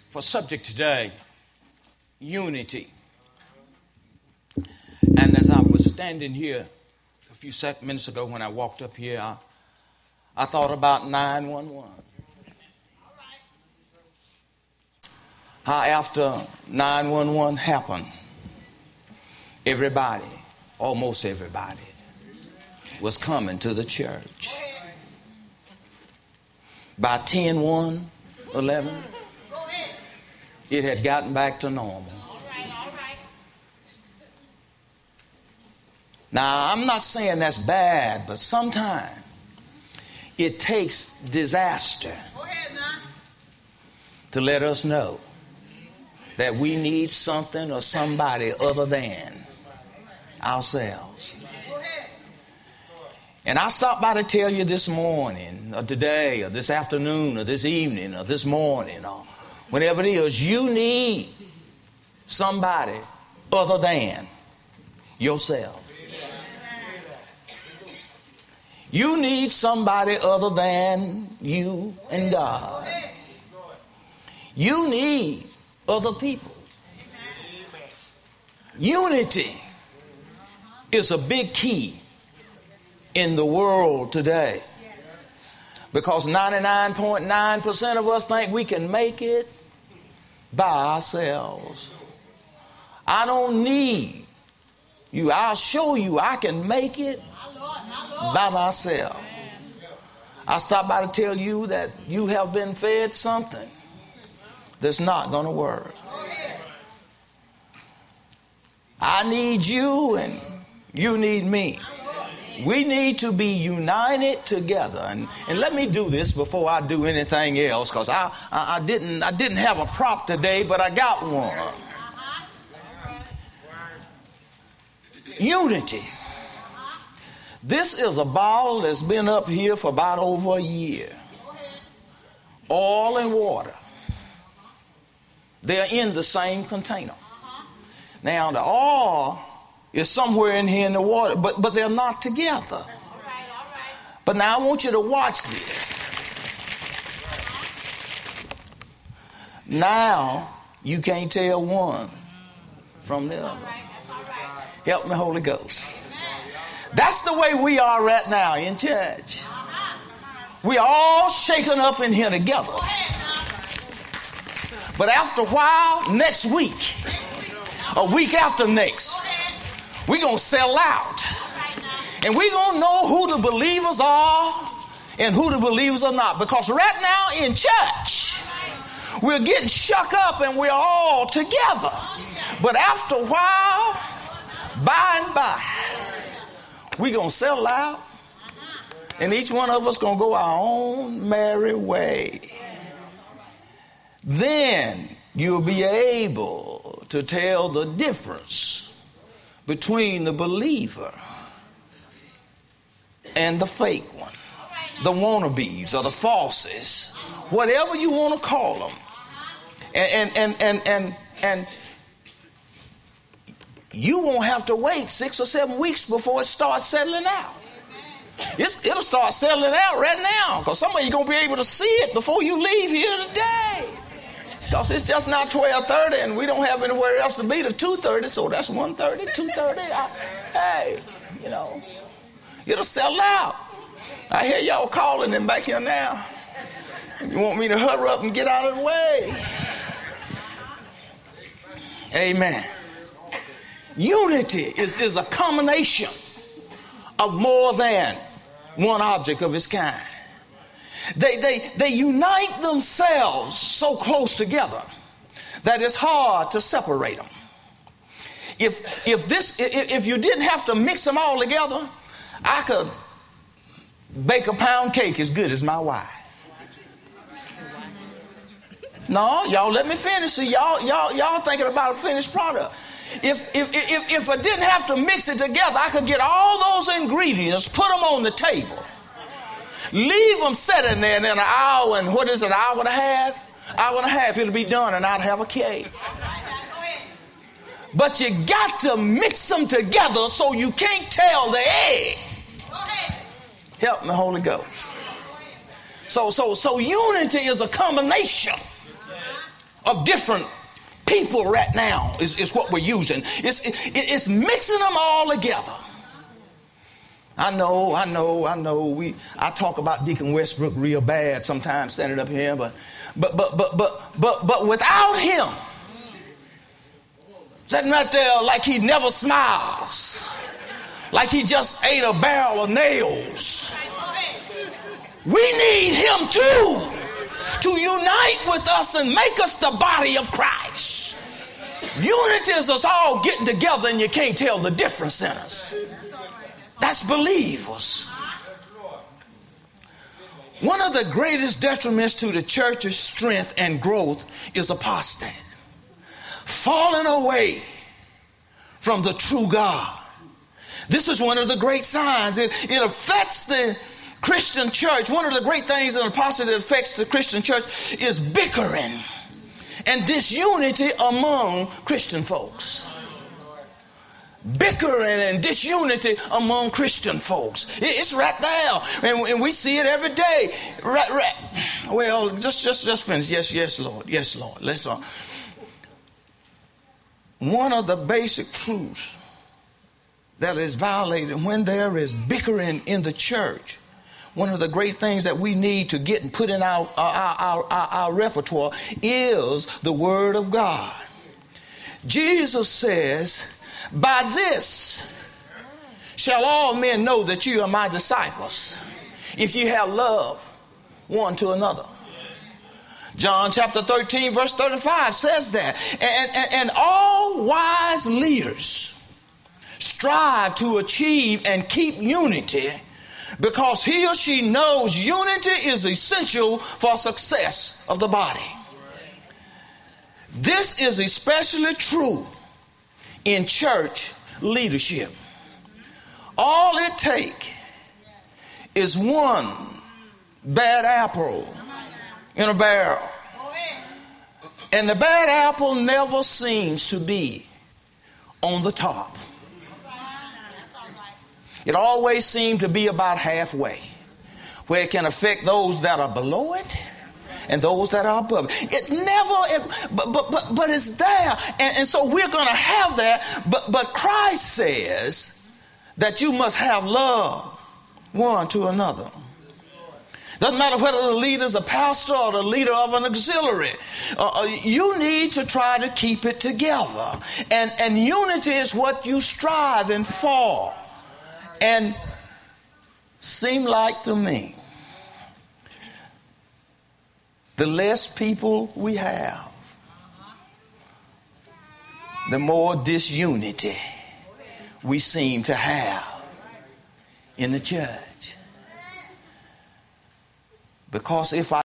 For subject today, unity. And as I was standing here a few minutes ago when I walked up here, I thought about 911. How after 911 happened, everybody, almost everybody, was coming to the church. By 10/1/11, it had gotten back to normal. Now, I'm not saying that's bad, but sometimes it takes disaster to let us know that we need something or somebody other than ourselves. And I stopped by to tell you this morning, or today, or this afternoon, or this evening, or this morning, or whenever it is, you need somebody other than yourself. You need somebody other than you and God. You need other people. Unity is a big key in the world today, because 99.9% of us think we can make it by ourselves. I don't need you. I'll show you I can make it by myself. I stopped by to tell you that you have been fed something that's not going to work. I need you and you need me. We need to be united together. And let me do this before I do anything else, because I didn't have a prop today, but I got one. Unity. This is a bottle that's been up here for about over a year. Oil and water. They're in the same container. Now the oil is somewhere in here in the water, but they're not together. All right. But now I want you to watch this. Now you can't tell one from the other. Help me, Holy Ghost. That's the way we are right now in church. We all shaken up in here together. But after a while, next week, a week after next, we're going to sell out. And we're going to know who the believers are and who the believers are not. Because right now in church, we're getting shook up and we're all together. But after a while, by and by, we're going to sell out. And each one of us going to go our own merry way. Then you'll be able to tell the difference between the believer and the fake one, the wannabes or the falses, whatever you want to call them. And you won't have to wait 6 or 7 weeks before it starts settling out. It'll start settling out right now, because some of you going to be able to see it before you leave here today. Because it's just now 12:30 and we don't have anywhere else to be to 2:30, so that's 1:30, 2:30. Hey, it'll settle out. I hear y'all calling them back here now. You want me to hurry up and get out of the way? Amen. Unity is a combination of more than one object of its kind. They unite themselves so close together that it's hard to separate them. If you didn't have to mix them all together, I could bake a pound cake as good as my wife. No, y'all let me finish. See, y'all thinking about a finished product. If I didn't have to mix it together, I could get all those ingredients, put them on the table, leave them sitting there, and in an hour and an hour and a half? Hour and a half, it'll be done, and I'd have a cake. But you got to mix them together so you can't tell the egg. Help me, Holy Ghost. So unity is a combination of different people right now is what we're using. It's mixing them all together. I know. I talk about Deacon Westbrook real bad sometimes standing up here, but without him, sitting right there like he never smiles, like he just ate a barrel of nails. We need him too to unite with us and make us the body of Christ. Unity is us all getting together and you can't tell the difference in us. That's believers. One of the greatest detriments to the church's strength and growth is apostate. Falling away from the true God. This is one of the great signs. It affects the Christian church. One of the great things that apostate that affects the Christian church is bickering and disunity among Christian folks. Bickering and disunity among Christian folks. It's right there. And we see it every day. Right. Well, just finish. Yes, Lord. Yes, Lord. Let's on. One of the basic truths that is violated when there is bickering in the church, one of the great things that we need to get and put in our repertoire is the Word of God. Jesus says, by this shall all men know that you are my disciples, if you have love one to another. John chapter 13 verse 35 says that. And all wise leaders strive to achieve and keep unity because he or she knows unity is essential for success of the body. This is especially true in church leadership. All it takes is one bad apple in a barrel. And the bad apple never seems to be on the top. It always seems to be about halfway, where it can affect those that are below it and those that are above it. It's never, but it's there. And so we're going to have that. But Christ says that you must have love one to another. Doesn't matter whether the leader is a pastor or the leader of an auxiliary. You need to try to keep it together. And unity is what you striving for. And seem like to me, the less people we have, the more disunity we seem to have in the church. Because if I